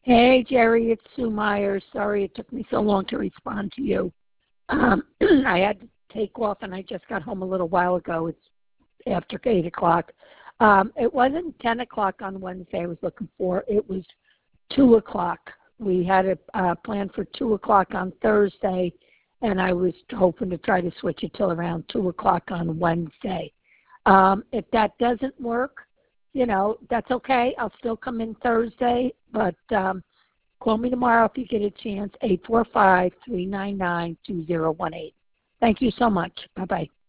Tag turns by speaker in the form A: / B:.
A: Hey, Jerry, it's Sue Meyer. Sorry it took me so long to respond to you. I had to take off, and I just got home a little while ago. It's after 8 o'clock. It wasn't 10 o'clock on Wednesday I was looking for. It was 2 o'clock. We had a plan for 2 o'clock on Thursday, and I was hoping to try to switch it till around 2 o'clock on Wednesday. If that doesn't work, that's okay. I'll still come in Thursday, but call me tomorrow if you get a chance, 845-399-2018. Thank you so much. Bye-bye.